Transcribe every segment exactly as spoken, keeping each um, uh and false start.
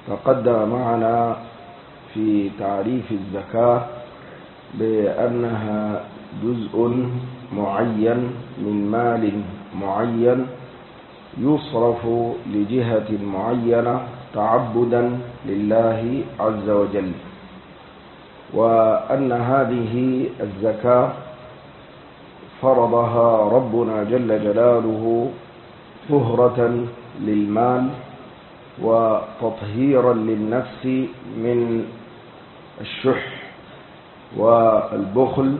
تقدم معنا في تعريف الزكاة بأنها جزء معين من مال معين يصرف لجهة معينة تعبدا لله عز وجل، وأن هذه الزكاة فرضها ربنا جل جلاله طهرة للمال وتطهيرا للنفس من الشح والبخل،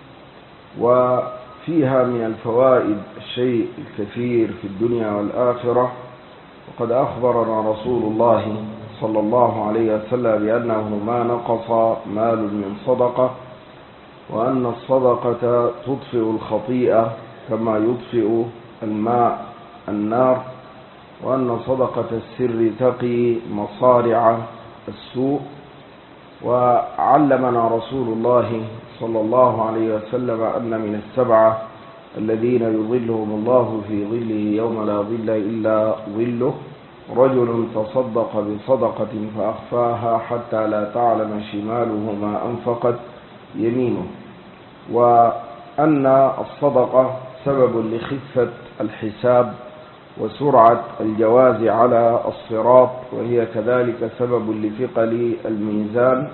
وفيها من الفوائد الشيء الكثير في الدنيا والآخرة. وقد أخبرنا رسول الله صلى الله عليه وسلم بأنه ما نقص مال من صدقة، وأن الصدقة تطفئ الخطيئة كما يطفئ الماء النار، وأن صدقة السر تقي مصارع السوء. وعلمنا رسول الله صلى الله عليه وسلم أن من السبعة الذين يظلهم الله في ظله يوم لا ظل إلا ظله رجل تصدق بصدقة فأخفاها حتى لا تعلم شماله ما أنفقت يمينه، وأن الصدقة سبب لخفة الحساب وسرعة الجواز على الصراط، وهي كذلك سبب لثقل الميزان،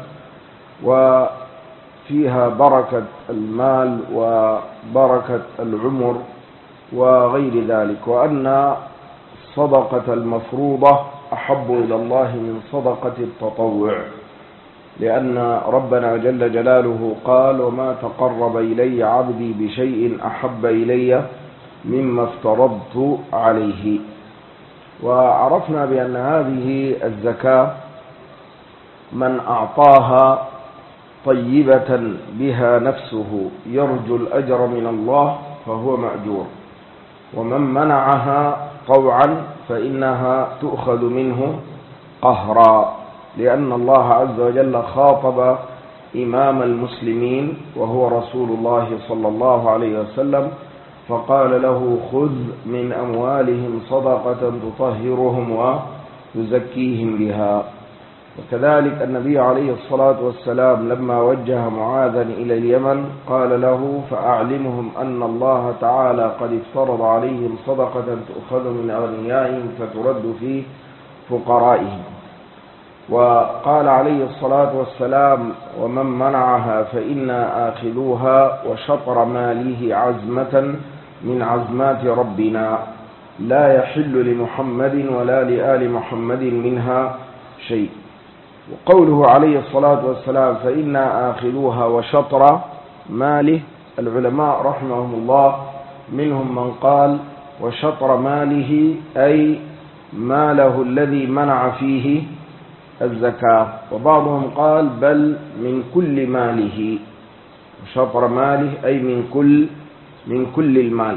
وفيها بركة المال وبركة العمر وغير ذلك. وأن الصدقة المفروضة أحب إلى الله من صدقة التطوع، لأن ربنا جل جلاله قال: وما تقرب إلي عبدي بشيء أحب إلي مما افترضت عليه. وعرفنا بأن هذه الزكاة من أعطاها طيبة بها نفسه يرجو الأجر من الله فهو مأجور، ومن منعها طوعا فإنها تؤخذ منه قهرا، لأن الله عز وجل خاطب إمام المسلمين وهو رسول الله صلى الله عليه وسلم فقال له: خذ من أموالهم صدقة تطهرهم وتزكيهم بها. وكذلك النبي عليه الصلاة والسلام لما وجه معاذا إلى اليمن قال له: فأعلمهم أن الله تعالى قد افترض عليهم صدقة تؤخذ من أغنيائهم فترد في فقرائهم. وقال عليه الصلاة والسلام: ومن منعها فإنا آخذوها وشطر ماله عزمة من عزمات ربنا لا يحل لمحمد ولا لآل محمد منها شيء. وقوله عليه الصلاة والسلام: فإنا آخذوها وشطر ماله، العلماء رحمهم الله منهم من قال وشطر ماله أي ماله الذي منع فيه الزكاة، وبعضهم قال بل من كل ماله، شطر ماله أي من كل من كل المال.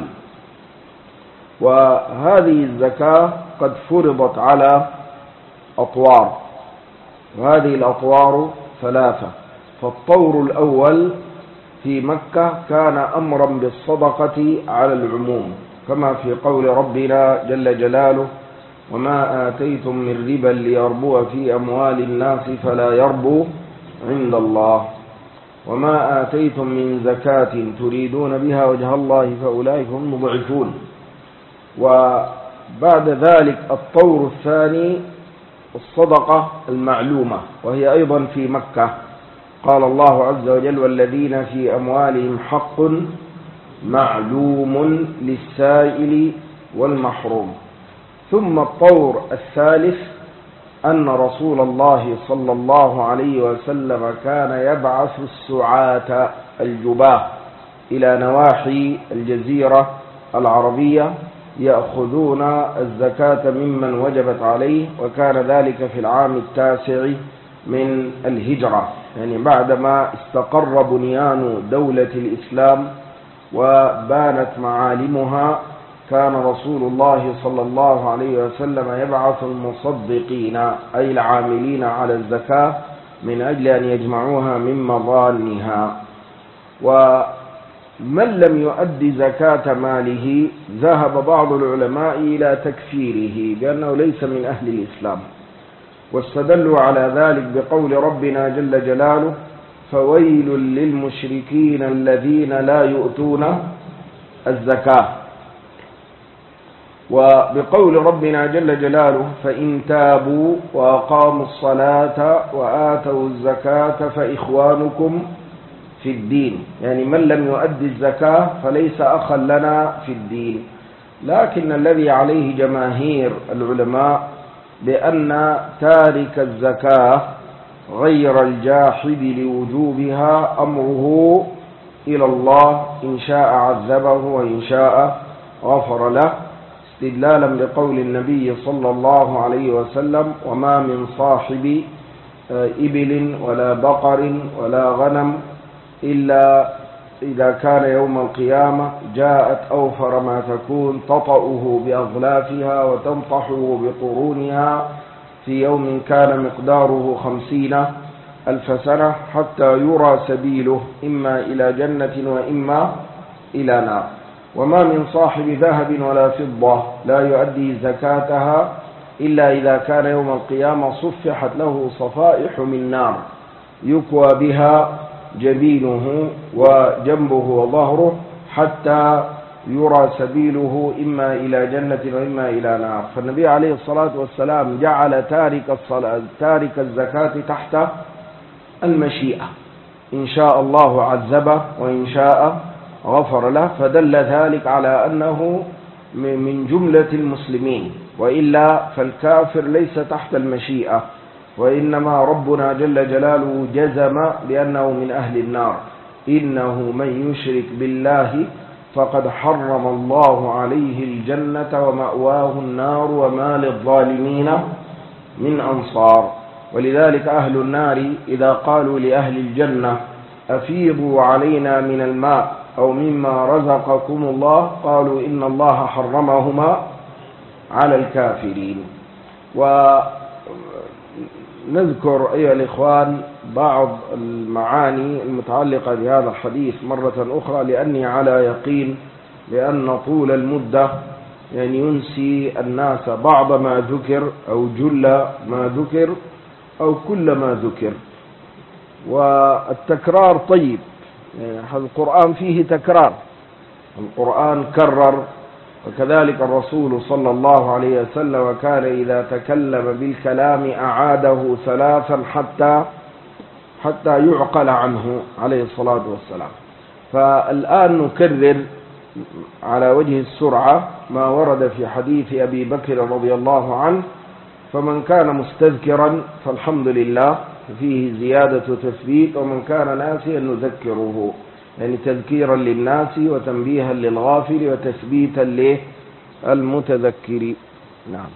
وهذه الزكاة قد فرضت على أطوار، وهذه الأطوار ثلاثة. فالطور الأول في مكة كان أمرا بالصدقة على العموم، كما في قول ربنا جل جلاله: وما آتيتم من ربا ليربو في أموال الناس فلا يربو عند الله، وما آتيتم من زكاة تريدون بها وجه الله فأولئك هم المضعفون. وبعد ذلك الطور الثاني الصدقة المعلومة، وهي أيضا في مكة، قال الله عز وجل: والذين في أموالهم حق معلوم للسائل والمحروم. ثم الطور الثالث أن رسول الله صلى الله عليه وسلم كان يبعث السعاة الجباه إلى نواحي الجزيرة العربية يأخذون الزكاة ممن وجبت عليه، وكان ذلك في العام التاسع من الهجرة، يعني بعدما استقر بنيان دولة الإسلام وبانت معالمها، كان رسول الله صلى الله عليه وسلم يبعث المصدقين أي العاملين على الزكاة من أجل أن يجمعوها من مظانها. ومن لم يؤد زكاة ماله ذهب بعض العلماء إلى تكفيره بأنه ليس من أهل الإسلام، واستدلوا على ذلك بقول ربنا جل جلاله: فويل للمشركين الذين لا يؤتون الزكاة. وبقول ربنا جل جلاله: فإن تابوا وأقاموا الصلاة وآتوا الزكاة فإخوانكم في الدين، يعني من لم يؤدي الزكاة فليس أخا لنا في الدين. لكن الذي عليه جماهير العلماء بأن تارك الزكاة غير الجاحد لوجوبها أمره إلى الله، إن شاء عذبه وإن شاء غفر له، استدلالا بقول النبي صلى الله عليه وسلم: وما من صاحب إبل ولا بقر ولا غنم إلا إذا كان يوم القيامة جاءت أوفر ما تكون تطأه بأغلافها وتنطحه بقرونها في يوم كان مقداره خمسين ألف سنة حتى يرى سبيله إما إلى جنة وإما إلى نار. وما من صاحب ذهب ولا فضة لا يؤدي زكاتها إلا إذا كان يوم القيامة صفحت له صفائح من نار يكوى بها جبينه وجنبه وظهره حتى يرى سبيله إما إلى جنة وإما إلى نار. فالنبي عليه الصلاة والسلام جعل تارك الصلاة تارك الزكاة تحت المشيئة، إن شاء الله عذبه وإن شاء غفر له، فدل ذلك على أنه من جملة المسلمين، وإلا فالكافر ليس تحت المشيئة، وإنما ربنا جل جلاله جزم بأنه من أهل النار: إنه من يشرك بالله فقد حرم الله عليه الجنة ومأواه النار وما للظالمين من أنصار. ولذلك أهل النار إذا قالوا لأهل الجنة: أفيضوا علينا من الماء أو مما رزقكم الله، قالوا إن الله حرمهما على الكافرين. ونذكر أيها الإخوان بعض المعاني المتعلقة بهذا الحديث مرة أخرى، لأني على يقين بأن طول المدة يعني ينسي الناس بعض ما ذكر أو جل ما ذكر أو كل ما ذكر. والتكرار طيب، يعني القرآن فيه تكرار، القرآن كرر، وكذلك الرسول صلى الله عليه وسلم كان إذا تكلم بالكلام أعاده ثلاثا حتى حتى يعقل عنه عليه الصلاة والسلام. فالآن نكرر على وجه السرعة ما ورد في حديث أبي بكر رضي الله عنه: فمن كان مستذكرا فالحمد لله، فيه زيادة تثبيت، ومن كان ناسيا نذكره، يعني تذكيرا للناس وتنبيها للغافل وتثبيتا للمتذكر. نعم.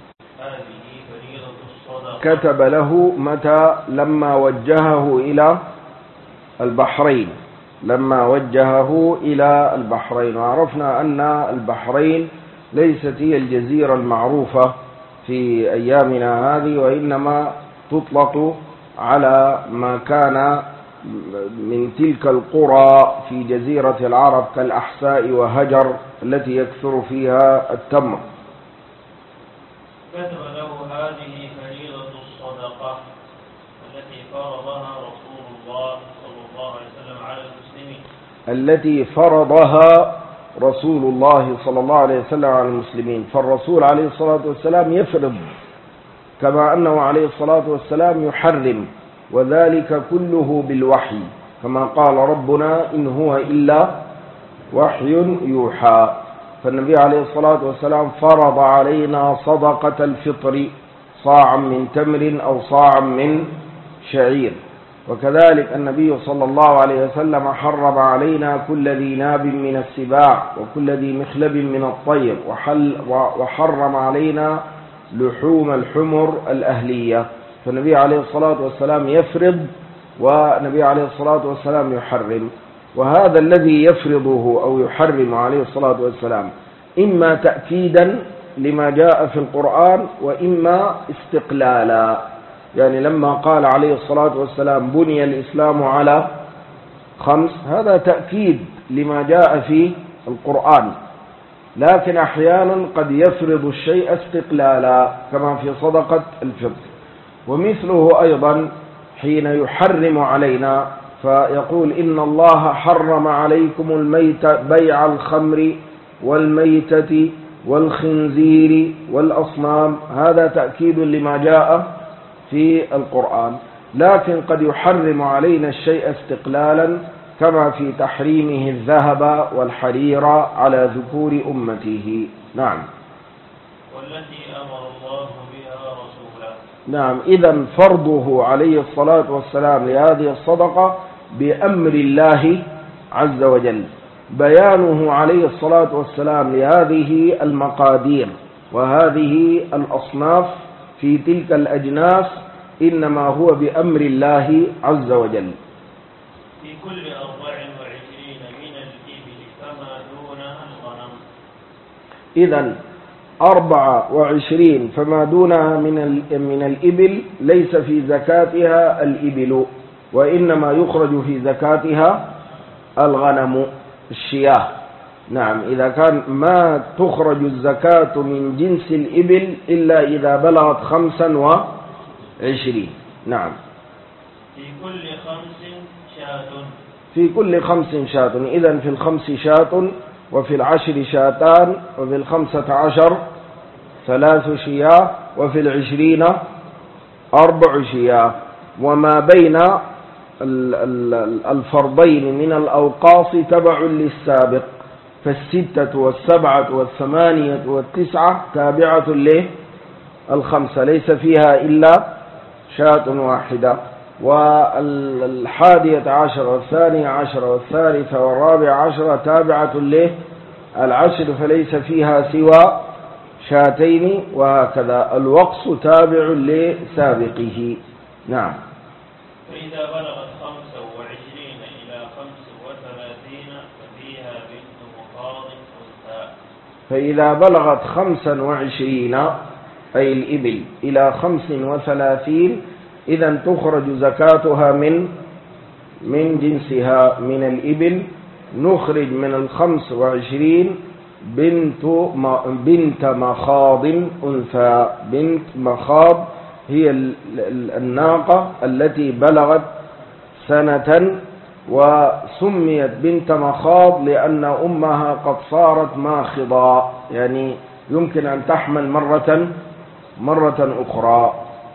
كتب له متى؟ لما وجهه إلى البحرين، لما وجهه إلى البحرين. وعرفنا أن البحرين ليست هي الجزيرة المعروفة في أيامنا هذه، وإنما تطلق على ما كان من تلك القرى في جزيرة العرب كالأحساء وهجر التي يكثر فيها التمر. كتب له هذه فريضة الصدقة التي فرضها رسول الله صلى الله عليه وسلم على المسلمين التي فرضها رسول الله صلى الله عليه وسلم على المسلمين. فالرسول عليه الصلاة والسلام يفرض كما أنه عليه الصلاة والسلام يحرم، وذلك كله بالوحي، كما قال ربنا: إن هو إلا وحي يوحى. فالنبي عليه الصلاة والسلام فرض علينا صدقة الفطر، صاعا من تمر أو صاعا من شعير. وكذلك النبي صلى الله عليه وسلم حرم علينا كل ذي ناب من السباع وكل ذي مخلب من الطير، وحل وحرم علينا لحوم الحمر الأهلية. فالنبي عليه الصلاة والسلام يفرض، والنبي عليه الصلاة والسلام يحرم. وهذا الذي يفرضه أو يحرم عليه الصلاة والسلام إما تأكيدا لما جاء في القرآن، وإما استقلالا. يعني لما قال عليه الصلاة والسلام: بني الإسلام على خمس، هذا تأكيد لما جاء في القرآن، لكن أحيانا قد يفرض الشيء استقلالا كما في صدقة الفطر. ومثله أيضا حين يحرم علينا فيقول إن الله حرم عليكم الميت بيع الخمر والميتة والخنزير والأصنام، هذا تأكيد لما جاء في القرآن. لكن قد يحرم علينا الشيء استقلالا كما في تحريمه الذهب والحرير على ذكور أمته. نعم. والتي أمر الله بها رسوله. نعم، إذن فرضه عليه الصلاة والسلام لهذه الصدقة بأمر الله عز وجل، بيانه عليه الصلاة والسلام لهذه المقادير وهذه الأصناف في تلك الأجناس إنما هو بأمر الله عز وجل. في كل أربع وعشرين من الإبل فما دونها الغنم. إذن أربع وعشرين فما دونها من من الإبل ليس في زكاتها الإبل، وإنما يخرج في زكاتها الغنم الشياه. نعم، إذا كان ما تخرج الزكاة من جنس الإبل إلا إذا بلغت خمسا وعشرين. نعم. في كل خمس شاة. في كل خمس شاة، إذن في الخمس شاة، وفي العشر شاتان، وفي الخمسة عشر ثلاث شياه، وفي العشرين أربع شياه. وما بين الفرضين من الأوقاص تبع للسابق، فالستة والسبعة والثمانية والتسعة تابعة للخمسة ليس فيها إلا شاة واحدة، والحادية عشر والثانية عشر والثالثة والرابعة عشر تابعة للعشر فليس فيها سوى شاتين، وهكذا الوقص تابع لسابقه. نعم. فإذا بلغت خمسة وعشرين إلى خمس وثلاثين ففيها بنت مخاض أنثى. فإذا بلغت خمسا وعشرين أي الإبل إلى خمس وثلاثين إذن تخرج زكاتها من من جنسها من الإبل. نخرج من الخمس وعشرين بنت بنت مخاض أنثى. بنت مخاض هي الناقة التي بلغت سنة، وسميت بنت مخاض لأن أمها قد صارت ماخضة، يعني يمكن أن تحمل مرة مرة أخرى.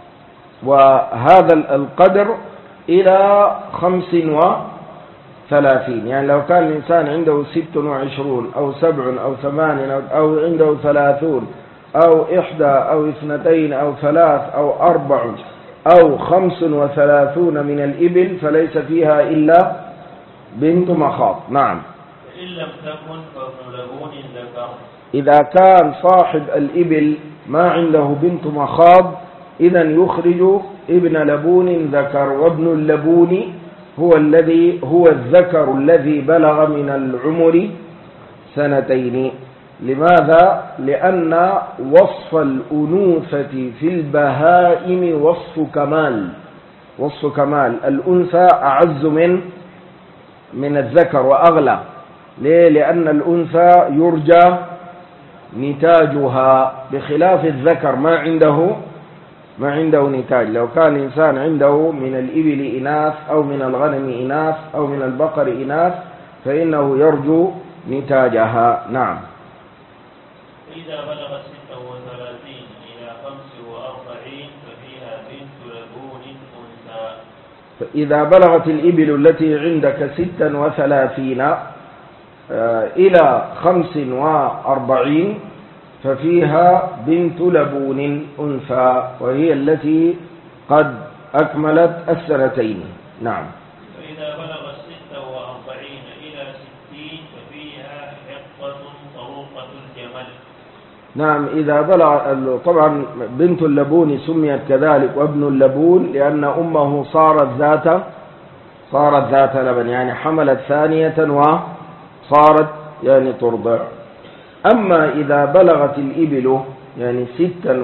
وهذا القدر إلى خمس وثلاثين، يعني لو كان الإنسان عنده ست وعشرون أو سبع أو ثمان أو عنده ثلاثون أو إحدى أو اثنتين أو ثلاث أو أربع أو خمس وثلاثون من الإبل فليس فيها إلا بنت مخاض. نعم. إن لم تكن فابن لبون ذكر. إذا كان صاحب الإبل ما عنده بنت مخاض إذن يخرج ابن لبون ذكر، وابن اللبون هو الذي هو الذكر الذي بلغ من العمر سنتين. لماذا؟ لأن وصف الأنوثة في البهائم وصف كمال، وصف كمال. الأنثى أعز من من الذكر وأغلى. ليه؟ لأن الأنثى يرجى نتاجها بخلاف الذكر ما عنده ما عنده نتاج. لو كان الإنسان عنده من الإبل إناث أو من الغنم إناث أو من البقر إناث فإنه يرجو نتاجها. نعم. إذا بلغت ستة وثلاثين إلى خمس وأربعين ففيها بنت لبون أنثى. فإذا بلغت الإبل التي عندك ستا وثلاثين إلى خمس وأربعين ففيها بنت لبون أنثى، وهي التي قد أكملت السنتين. نعم. فإذا بلغت ستة وأربعين إلى ستين ففيها حقة طروقة الجمل. نعم. إذا بلغ طبعا بنت اللبون سميت كذلك وابن اللبون لأن أمه صارت ذات صارت ذات لبن، يعني حملت ثانية وصارت يعني ترضع. أما إذا بلغت الإبل يعني ستا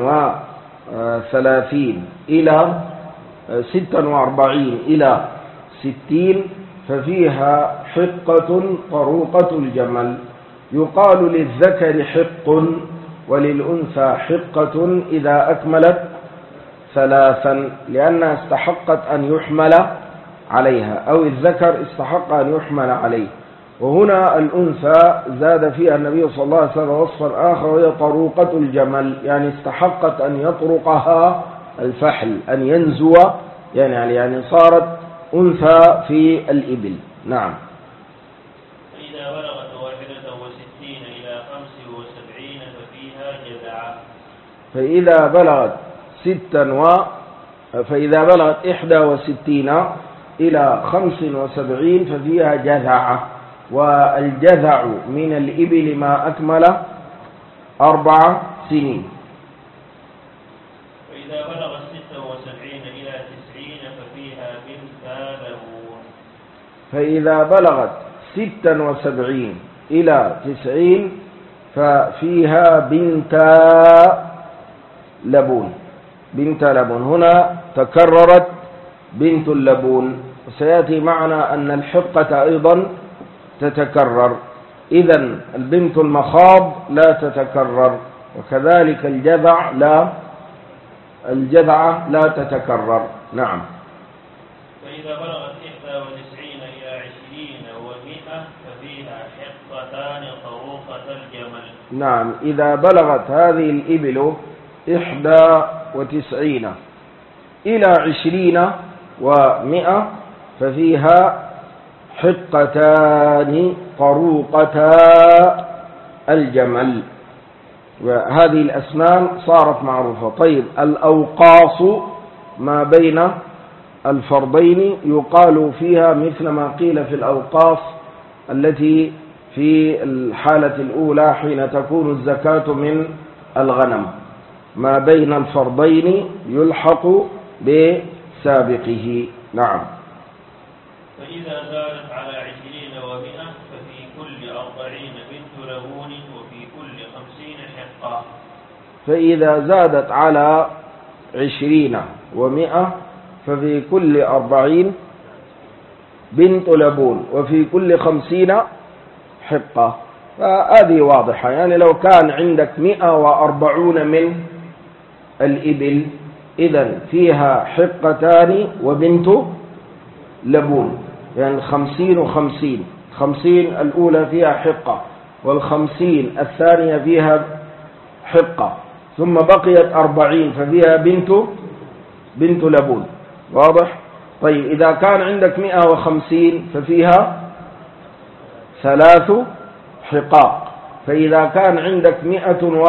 وثلاثين إلى ستا وأربعين إلى ستين ففيها حقة طروقة الجمل. يقال للذكر حق وللأنثى حقة إذا أكملت ثلاثا لأنها استحقت أن يحمل عليها، أو الذكر استحق أن يحمل عليه. وهنا الأنثى زاد فيها النبي صلى الله عليه وسلم وصفا آخر وهي طروقة الجمل، يعني استحقت أن يطرقها الفحل، أن ينزو، يعني يعني صارت أنثى في الإبل. نعم. فإذا بلغت واحدة وستين إلى خمس وسبعين ففيها جذعة. فإذا بلغت ستا و فإذا بلغت إحدى وستين إلى خمس وسبعين ففيها جذعة. والجذع من الإبل ما أكمل أربع سنين. وإذا بلغت ستة وسبعين إلى تسعين ففيها بنت لبون. فإذا بلغت ستا وسبعين إلى تسعين ففيها بنت لبون. بنت لبون هنا تكررت بنت اللبون، وسيأتي معنا أن الحقة أيضا تتكرر، إذن البنت المخاض لا تتكرر، وكذلك الجذع لا الجذعة لا تتكرر. نعم. فإذا بلغت إحدى وتسعين إلى عشرين ومئة ففيها حقتان طروقة الجمل. نعم، إذا بلغت هذه الإبل إحدى وتسعين إلى عشرين ومئة ففيها حقتان طروقتا الجمل. وهذه الأسنان صارت معروفة. طيب، الأوقاص ما بين الفرضين يقال فيها مثل ما قيل في الأوقاص التي في الحالة الأولى حين تكون الزكاة من الغنم، ما بين الفرضين يلحق بسابقه. نعم. فإذا زادت على عشرين ومئة ففي كل أربعين بنت لبون وفي كل خمسين حقة. فإذا زادت على عشرين ومئة ففي كل أربعين بنت لبون وفي كل خمسين حقة. فهذه واضحة، يعني لو كان عندك مئة وأربعون من الإبل إذن فيها حقتان وبنت لبون، يعني خمسين وخمسين. خمسين الأولى فيها حقة، والخمسين الثانية فيها حقة، ثم بقيت أربعين ففيها بنت بنت لبون. واضح؟ طيب، إذا كان عندك مئة وخمسين ففيها ثلاث حقاق. فإذا كان عندك مئة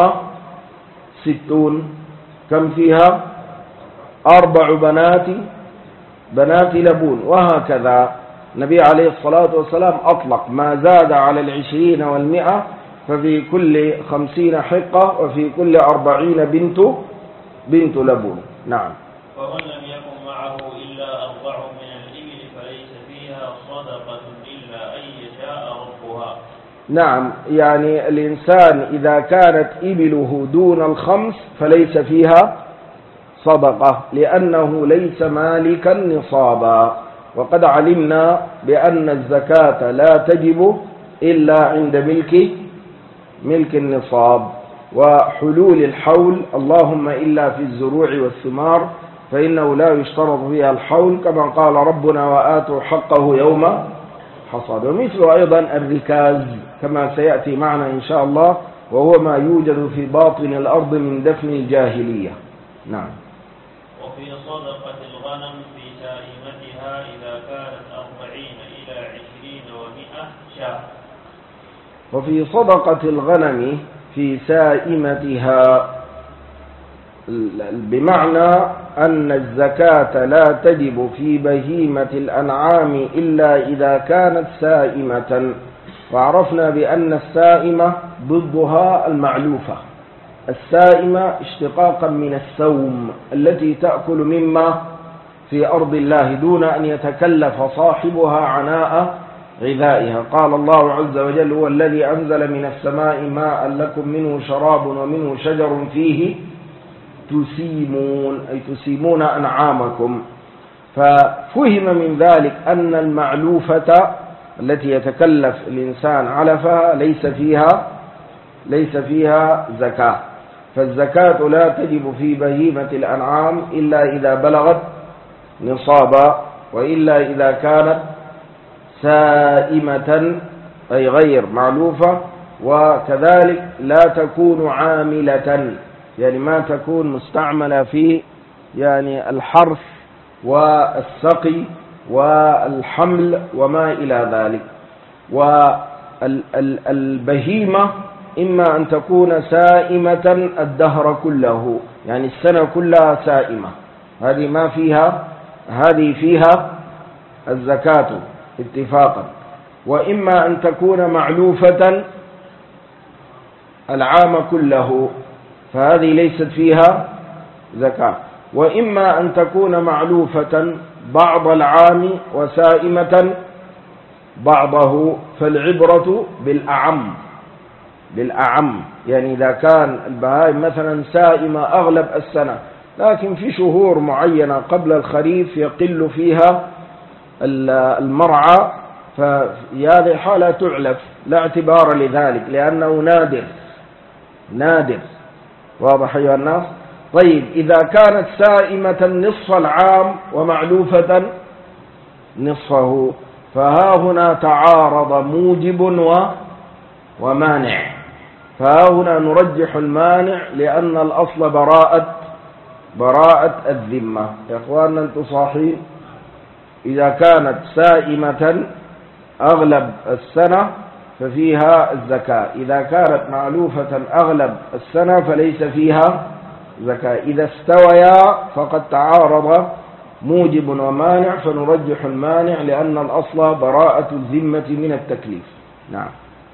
وستون كم فيها؟ أربع بنات بنات لبون. وهكذا النبي عليه الصلاة والسلام أطلق ما زاد على العشرين والمئة ففي كل خمسين حقة وفي كل أربعين بنت بنت لبون. نعم. ومن لم يكن معه إلا أربع من الإبل فليس فيها صدقة إلا أن يشاء ربها. نعم، يعني الإنسان إذا كانت إبله دون الخمس فليس فيها صدقة، لأنه ليس مالكا نصابا. وقد علمنا بأن الزكاة لا تجب إلا عند ملك ملك النصاب وحلول الحول، اللهم إلا في الزروع والثمار فإنه لا يشترط فيها الحول، كما قال ربنا وآتوا حقه يوم حصاد. ومثل أيضا الركاز كما سيأتي معنا إن شاء الله، وهو ما يوجد في باطن الأرض من دفن الجاهلية. نعم. وفي صدقة الغنم في سائمتها إذا كانت أربعين إلى عشرين ومئة شاة. وفي صدقة الغنم في سائمتها بمعنى أن الزكاة لا تجب في بهيمة الأنعام إلا إذا كانت سائمة. وعرفنا بأن السائمة ضدها المعلوفة. السائمة اشتقاقا من السوم التي تأكل مما في أرض الله دون أن يتكلف صاحبها عناء غذائها. قال الله عز وجل: هو الذي أنزل من السماء ماء لكم منه شراب ومنه شجر فيه تسيمون، أي تسيمون أنعامكم. ففهم من ذلك أن المعلوفة التي يتكلف الإنسان علفها ليس فيها ليس فيها زكاة. فالزكاة لا تجب في بهيمة الأنعام إلا إذا بلغت نصابا، وإلا إذا كانت سائمة أي غير معلوفة، وكذلك لا تكون عاملة، يعني ما تكون مستعملة في يعني الحرث والسقي والحمل وما إلى ذلك. والبهيمة إما أن تكون سائمة الدهر كله، يعني السنة كلها سائمة، هذه ما فيها هذه فيها الزكاة اتفاقا. وإما أن تكون معلوفة العام كله، فهذه ليست فيها زكاة. وإما أن تكون معلوفة بعض العام وسائمة بعضه، فالعبرة بالأعم بالأعم، يعني إذا كان البهائم مثلا سائمة أغلب السنة، لكن في شهور معينة قبل الخريف يقل فيها المرعى، ففي هذه الحالة تعلف، لا اعتبار لذلك لأنه نادر نادر. واضح أيها الناس؟ طيب، إذا كانت سائمة نصف العام ومعلوفة نصفه، فها هنا تعارض موجب ومانع، فها هنا نرجح المانع لأن الأصل براءة براءة الذمة. يا إخواننا أنتم صاحين؟ إذا كانت سائمة أغلب السنة ففيها الزكاة، إذا كانت معلوفة أغلب السنة فليس فيها زكاة. إذا استويا فقد تعارض موجب ومانع، فنرجح المانع لأن الأصل براءة الذمة من التكليف. نعم.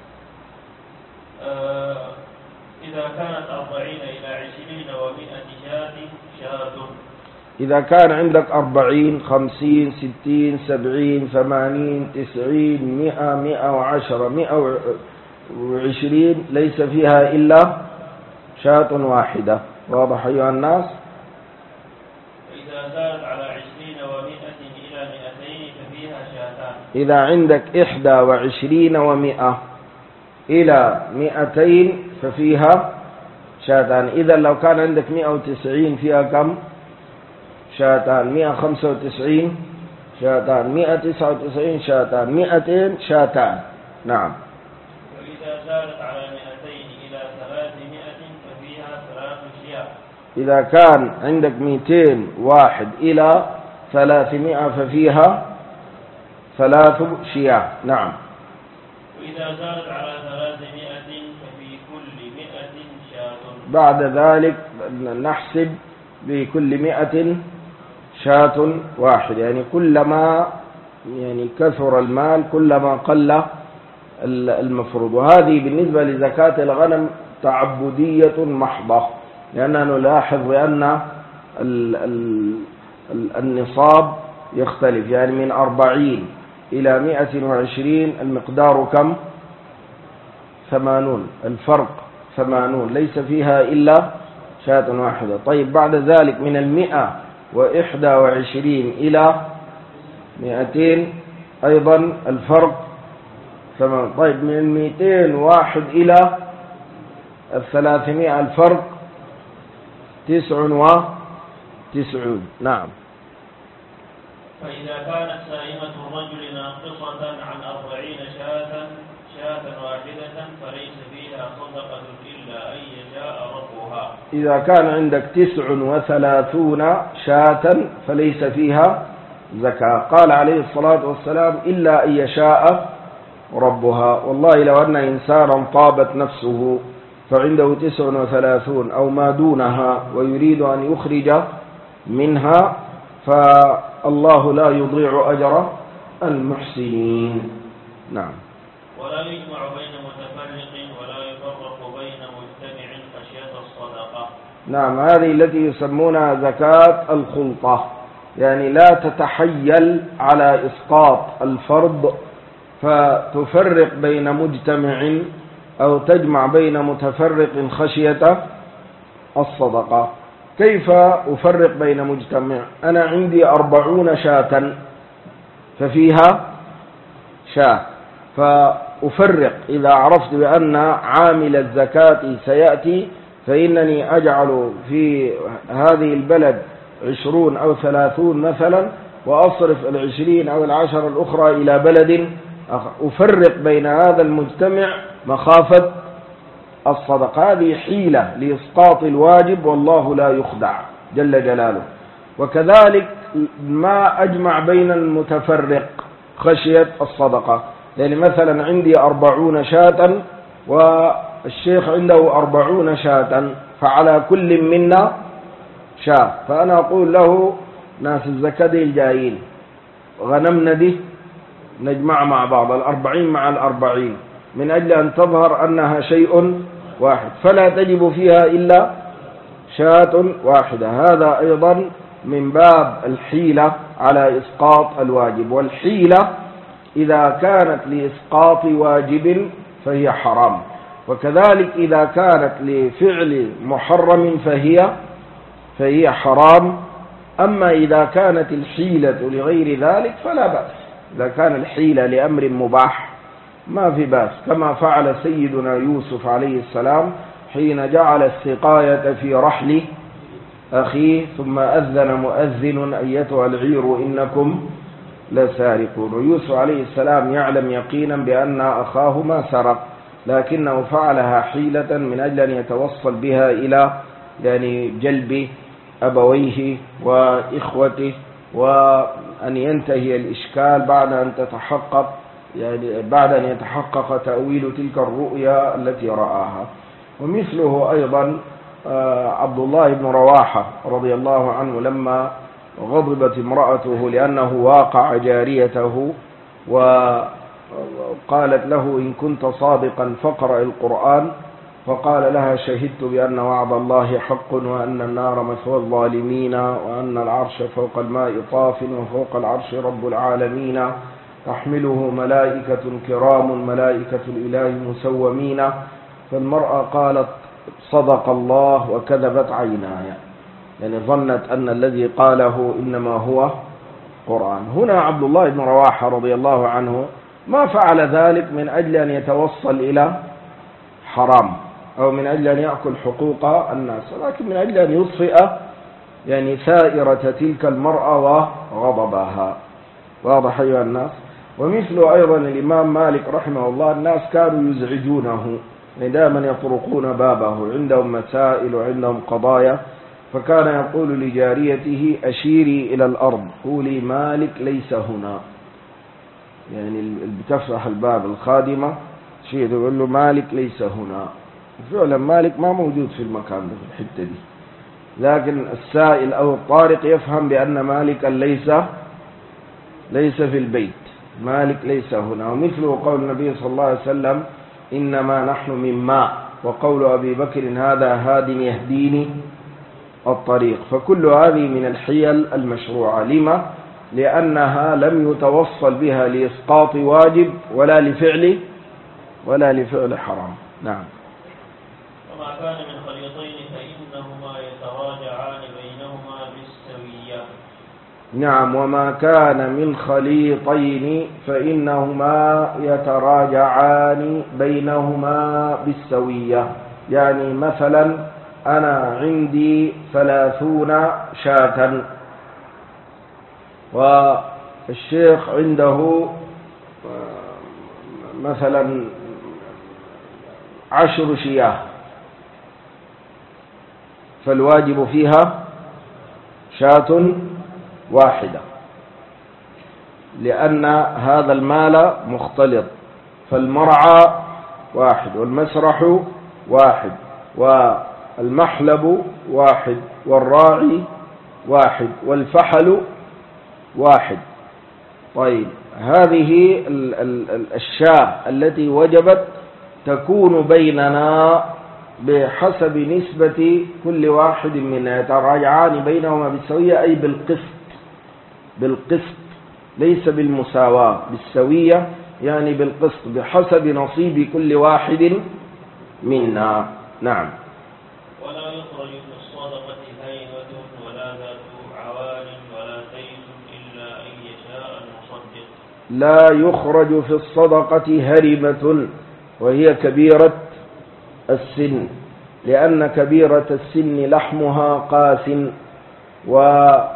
آه إذا كانت أربعين إلى عشرين ومئة شاة شاة إذا كان عندك أربعين، خمسين، ستين، سبعين، ثمانين، تسعين، مئة، مئة وعشرة، مئة وعشرين، ليس فيها إلا شاة واحدة. واضح أيها الناس؟ إذا زادت على عشرين ومئة إلى مئتين ففيها شاتان. إذا عندك إحدى وعشرين ومئة إلى مئتين ففيها شاتان. إذا لو كان عندك مئة وتسعين فيها كم؟ شاتان. مئة وخمسة وتسعين شاتان. مئة وتسعة وتسعين شاتان. مئتين شاتان. نعم. وإذا زادت على مئتين إلى ثلاثمائة ففيها ثلاث شياه. إذا كان عندك مئتين واحد إلى ثلاثمائة ففيها ثلاث شياه. نعم. وإذا زادت على ثلاثمائة ففي كل مئة شاة. بعد ذلك نحسب بكل مئة شاة واحد، يعني كلما يعني كثر المال كلما قل المفروض. وهذه بالنسبة لزكاة الغنم تعبدية محضة، لأننا نلاحظ بأن النصاب يختلف، يعني من أربعين إلى مئة وعشرين المقدار كم؟ ثمانون، الفرق ثمانون، ليس فيها إلا شاة واحدة. طيب، بعد ذلك من المئة وإحدى وعشرين إلى مئتين أيضا الفرق ثمانون. طيب، من المئتين واحد إلى الثلاثمائة الفرق تسع وتسعون. نعم. فإذا كانت سائمة الرجل ناقصة عن أربعين شاة شاة واحدة فليس فيها صدقة إلا أن يشاء ربها. إذا كان عندك تسع وثلاثون شاة فليس فيها زكاة. قال عليه الصلاة والسلام: إلا أن يشاء ربها. والله لو أن إنسانا طابت نفسه فعنده تسع وثلاثون أو ما دونها ويريد أن يخرج منها فالله لا يضيع أجر المحسنين. نعم. ولا يجمع بين متفرق ولا يفرق بين مجتمع خشية الصدقة. نعم، هذه التي يسمونها زكاة الخلطة، يعني لا تتحيل على إسقاط الفرض فتفرق بين مجتمع أو تجمع بين متفرق خشية الصدقة. كيف أفرق بين مجتمع؟ أنا عندي أربعون شاة ففيها شاة، فأفرق إذا عرفت بأن عامل الزكاة سيأتي فإنني أجعل في هذه البلد عشرون أو ثلاثون مثلا، وأصرف العشرين أو العشر الأخرى إلى بلد، أفرق بين هذا المجتمع مخافة الصدقة. هذه حيلة لإسقاط الواجب، والله لا يخدع جل جلاله. وكذلك ما أجمع بين المتفرق خشية الصدقة، يعني مثلا عندي أربعون شاة والشيخ عنده أربعون شاة، فعلى كل منا شاة، فأنا أقول له ناس الزكاة دي الجايين غنمنا دي نجمع مع بعض الأربعين مع الأربعين من أجل أن تظهر أنها شيء واحد، فلا تجب فيها إلا شاة واحدة. هذا أيضا من باب الحيلة على إسقاط الواجب. والحيلة إذا كانت لإسقاط واجب فهي حرام، وكذلك إذا كانت لفعل محرم فهي فهي حرام. أما إذا كانت الحيلة لغير ذلك فلا بأس. إذا كان الحيلة لأمر مباح ما في بأس، كما فعل سيدنا يوسف عليه السلام حين جعل السقاية في رحل أخيه، ثم أذن مؤذن أيتها العير إنكم لسارقون. ويوسف عليه السلام يعلم يقينا بأن أخاه ما سرق، لكنه فعلها حيلة من أجل أن يتوصل بها إلى يعني جلب أبويه وإخوته، وأن ينتهي الإشكال بعد أن تتحقق يعني بعد أن يتحقق تأويل تلك الرؤيا التي رآها. ومثله أيضا عبد الله بن رواحة رضي الله عنه لما غضبت امرأته لأنه واقع جاريته وقالت له إن كنت صادقا فاقرأ القرآن، فقال لها شهدت بأن وعد الله حق وأن النار مثوى الظالمين وأن العرش فوق الماء طاف وفوق العرش رب العالمين تحمله ملائكة كرام ملائكة الإله مسومين. فالمرأة قالت صدق الله وكذبت عيناي، يعني ظنت أن الذي قاله إنما هو قرآن. هنا عبد الله بن رواحة رضي الله عنه ما فعل ذلك من أجل أن يتوصل إلى حرام أو من أجل أن يأكل حقوق الناس، ولكن من أجل أن يطفئ يعني ثائرة تلك المرأة وغضبها. واضح أيها الناس؟ ومثل أيضا الإمام مالك رحمه الله، الناس كانوا يزعجونه دائما يطرقون بابه، عندهم مسائل وعندهم قضايا، فكان يقول لجاريته أشيري إلى الأرض قولي مالك ليس هنا، يعني بتفتح الباب الخادمة شيء تقول له مالك ليس هنا، فعلا مالك ما موجود في المكان ده في الحتة دي، لكن السائل أو الطارق يفهم بأن مالكا ليس ليس في البيت، مالك ليس هنا. ومثله قول النبي صلى الله عليه وسلم إنما نحن من ماء، وقول أبي بكر هذا هاد يهديني الطريق. فكل هذه من الحيل المشروعة. لما؟ لأنها لم يتوصل بها لإسقاط واجب ولا لفعل ولا لفعل حرام. نعم. وما كان من خليطين فإنهما يتراجعان بينهما بالسوية. نعم. وما كان من خليطين فإنهما يتراجعان بينهما بالسوية. يعني مثلا أنا عندي ثلاثون شاة والشيخ عنده مثلا عشر شياه، فالواجب فيها شاة واحدة، لأن هذا المال مختلط، فالمرعى واحد والمسرح واحد والمحلب واحد والراعي واحد والفحل واحد. طيب هذه الشاة التي وجبت تكون بيننا بحسب نسبة كل واحد منا، يتراجعان بينهما بالسوية أي بالقسط، بالقسط ليس بالمساواة، بالسوية يعني بالقسط بحسب نصيب كل واحد منا. نعم. ولا يخرج في الصدقة هيبة ولا ذات عوال ولا سيف إلا أن يشاء المصدق. لا يخرج في الصدقة هربة وهي كبيرة السن، لأن كبيرة السن لحمها قاس ولا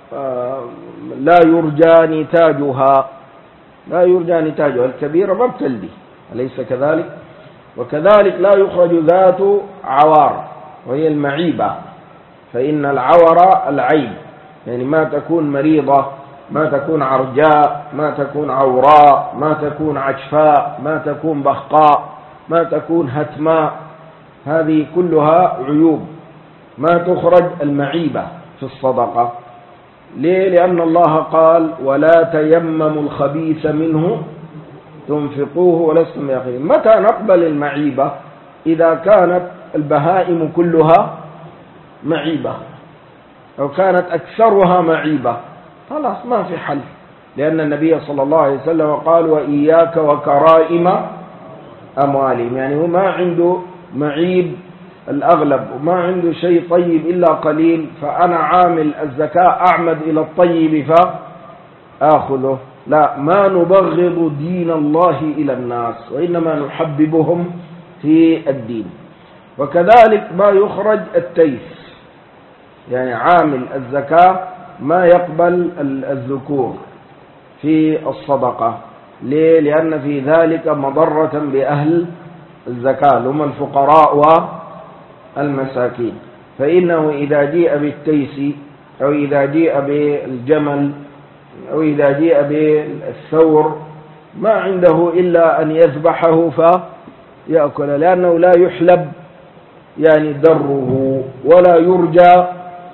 يرجى نتاجها، لا يرجى نتاجها، الكبيرة ما بتلدي، أليس كذلك؟ وكذلك لا يخرج ذات عوار وهي المعيبة، فإن العور العيب، يعني ما تكون مريضة، ما تكون عرجاء، ما تكون عوراء، ما تكون عجفاء، ما تكون بخقاء، ما تكون هتماء، هذه كلها عيوب ما تخرج المعيبة في الصدقة. ليه؟ لأن الله قال ولا تيمموا الخبيث منه تنفقوه ولستم يقين. متى نقبل المعيبة؟ إذا كانت البهائم كلها معيبة أو كانت أكثرها معيبة، خلاص ما في حل، لأن النبي صلى الله عليه وسلم قال وإياك وكرائم أموالهم، يعني هو ما عنده معيب الأغلب وما عنده شيء طيب إلا قليل، فأنا عامل الزكاة أعمد إلى الطيب فآخذه. لا، ما نبغض دين الله إلى الناس وإنما نحببهم في الدين. وكذلك ما يخرج التيس، يعني عامل الزكاة ما يقبل الذكور في الصدقة. ليه؟ لأن في ذلك مضرة بأهل الزكاة هم الفقراء والمساكين، فإنه إذا جيء بالتيس أو إذا جيء بالجمل أو إذا جيء بالثور ما عنده إلا أن يذبحه فيأكل، لأنه لا يحلب يعني دره ولا يرجى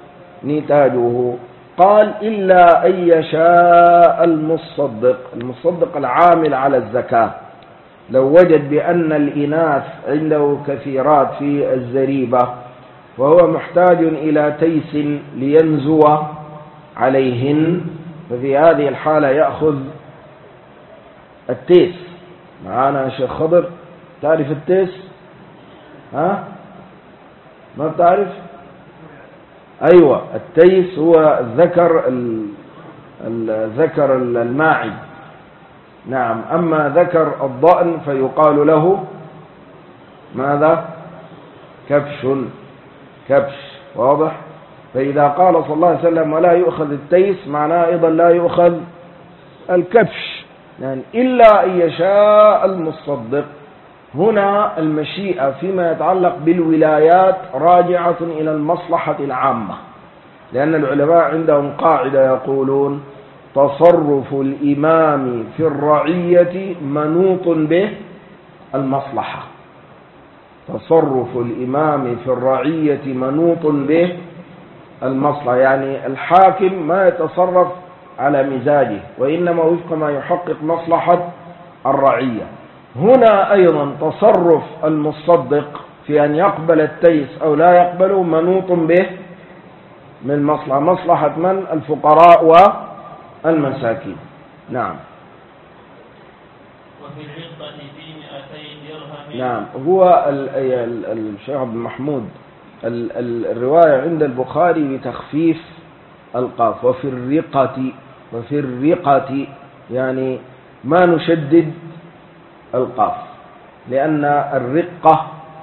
نتاجه. قال إلا أن يشاء المصدق، المصدق العامل على الزكاة لو وجد بأن الإناث عنده كثيرات في الزريبة وهو محتاج إلى تيس لينزو عليهن، ففي هذه الحالة يأخذ التيس. معانا يا شيخ خضر؟ تعرف التيس؟ ها؟ ما بتعرف؟ أيوة، التيس هو الذكر الذكر الماعي، نعم. أما ذكر الضأن فيقال له ماذا؟ كبش، كبش، واضح؟ فإذا قال صلى الله عليه وسلم ولا يؤخذ التيس معناه أيضا لا يؤخذ الكبش، يعني إلا أن يشاء المصدق. هنا المشيئة فيما يتعلق بالولايات راجعة إلى المصلحة العامة، لأن العلماء عندهم قاعدة يقولون تصرف الإمام في الرعية منوط به المصلحة. تصرف الإمام في الرعية منوط به المصلحة، يعني الحاكم ما يتصرف على مزاجه وإنما وفق ما يحقق مصلحة الرعية. هنا أيضا تصرف المصدق في أن يقبل التيس أو لا يقبله منوط به من مصلحة، مصلحة من؟ الفقراء والمساكين. نعم. وفي الرقة في مئتي درهم. نعم. هو الشيخ عبد المحمود الرواية عند البخاري بتخفيف القاف، وفي الرقة، وفي الرقة يعني ما نشدد القاف، لأن الرقة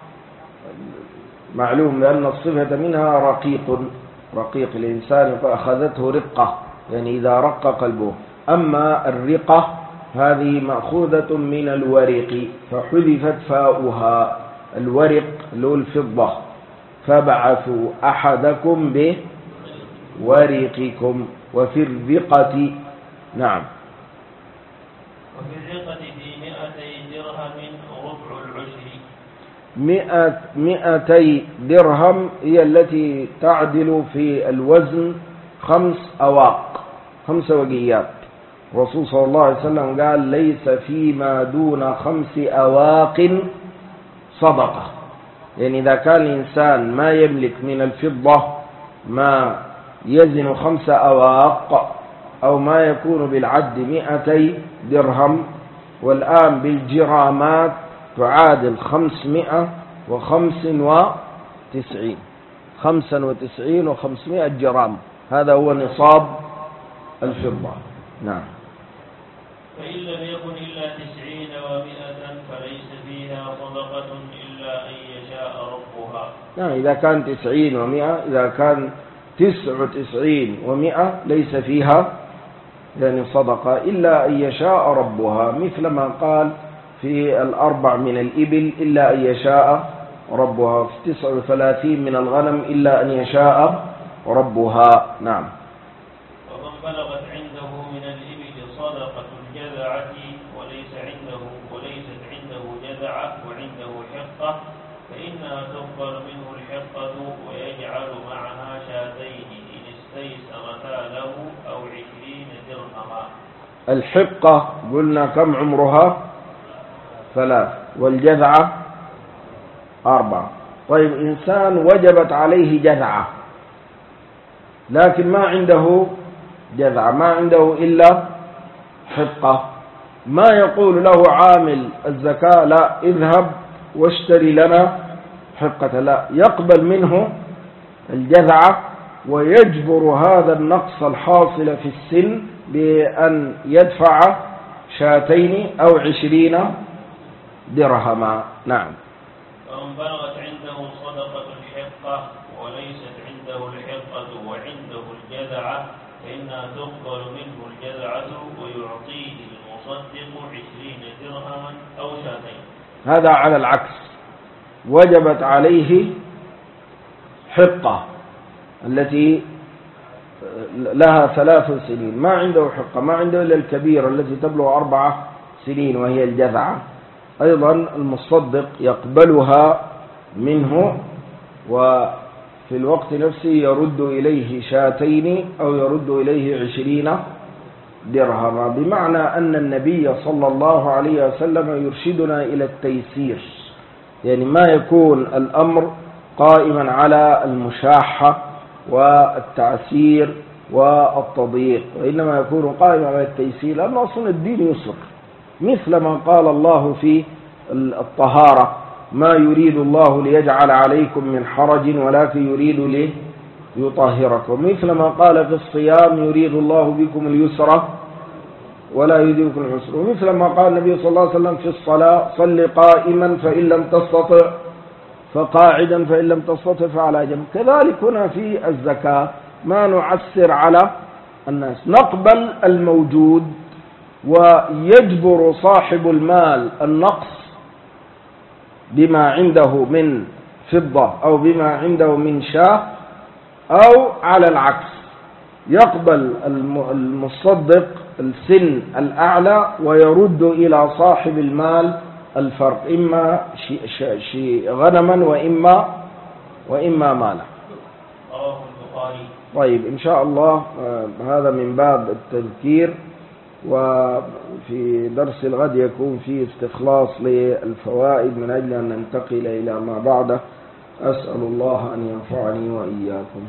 معلوم لأن الصفة منها رقيق، رقيق الإنسان فأخذته رقة، يعني إذا رق قلبه. أما الرقة هذه مأخوذة من الورق فحذفت فاؤها، الورق له الفضة، فابعثوا أحدكم بورقكم. وفي الرقة نعم. وفي الرقة في مئتي درهم ربع العشر. مئة مئتي درهم هي التي تعدل في الوزن خمس أواق، خمس وقيات. الرسول صلى الله عليه وسلم قال ليس فيما دون خمس أواق صدقة، يعني إذا كان الإنسان ما يملك من الفضة ما يزن خمس أواق أو ما يكون بالعد مئتي درهم، والآن بالجرامات تعادل خمسمائة وخمس وتسعين، خمسا وتسعين وخمسمائة جرام، هذا هو نصاب الفضة. نعم. فإن لم يكن إلا تسعين ومائة فليس فيها صدقة إلا أن يشاء ربها. يعني إذا كان تسعين ومئة، إذا كان تسع وتسعين ومئة ليس فيها يعني صدقة إلا أن يشاء ربها، مثل ما قال في الأربع من الإبل إلا أن يشاء ربها، في تسع وثلاثين من الغنم إلا أن يشاء ربها. نعم. ومن بلغت عنده من الإبل صدقة الجذعة وليس عنده وليست عنده جذعة وعنده حقة فإنها تقبل منه الحقة ويجعل معها شاتين إن استيسرتا له أو عشرين درهما. الحقة قلنا كم عمرها؟ ثلاث، والجذعة أربعة. طيب إنسان وجبت عليه جذعة لكن ما عنده جذعة، ما عنده إلا حقة، ما يقول له عامل الزكاة لا اذهب واشتري لنا حقة، لا، يقبل منه الجذعة ويجبر هذا النقص الحاصل في السن بأن يدفع شاتين أو عشرين درهما. نعم. ومن بلغت عنده صدقة الحقة وليست عنده الحقة وعنده الجذعة فإنها تقبل منه الجذعة ويعطيه المصدق عشرين درهما أو شاتين. هذا على العكس، وجبت عليه حقة التي لها ثلاث سنين، ما عنده حقة، ما عنده إلا الكبيرة التي تبلغ أربع سنين وهي الجذعة، أيضا المصدق يقبلها منه وفي الوقت نفسه يرد إليه شاتين أو يرد إليه عشرين درهما، بمعنى أن النبي صلى الله عليه وسلم يرشدنا إلى التيسير، يعني ما يكون الأمر قائما على المشاحة والتعسير والتضييق، وإنما يكون قائما على التيسير، لأن أصلا الدين يسر، مثل ما قال الله في الطهارة ما يريد الله ليجعل عليكم من حرج ولكن يريد ليطهركم، مثل ما قال في الصيام يريد الله بكم اليسر ولا يريد بكم العسر، ومثل ما قال النبي صلى الله عليه وسلم في الصلاة صل قائما فإن لم تستطع فقاعدا فإن لم تستطع فعلى جنب، كذلك هنا في الزكاة ما نعسر على الناس، نقبل الموجود ويجبر صاحب المال النقص بما عنده من فضة أو بما عنده من شاة، أو على العكس يقبل المصدق السن الأعلى ويرد إلى صاحب المال الفرق، إما شيء شي غنما وإما وإما مالا. رواه البخاري. طيب إن شاء الله هذا من باب التذكير، وفي درس الغد يكون فيه استخلاص للفوائد من أجل أن ننتقل إلى ما بعده. أسأل الله أن ينفعني وإياكم.